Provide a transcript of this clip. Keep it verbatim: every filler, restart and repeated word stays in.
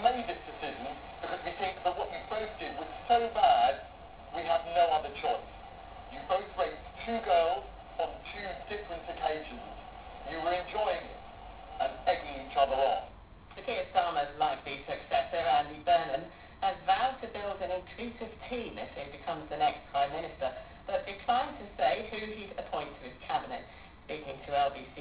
made this decision because we think that what you both did was so bad, we have no other choice. You both raped two girls on two different occasions. You were enjoying it and egging each other on. The Keir Starmer's likely successor, Andy Burnham, has vowed to build an inclusive team if he becomes the next Prime Minister, but declined to say who he'd appoint to his cabinet. Speaking to L B C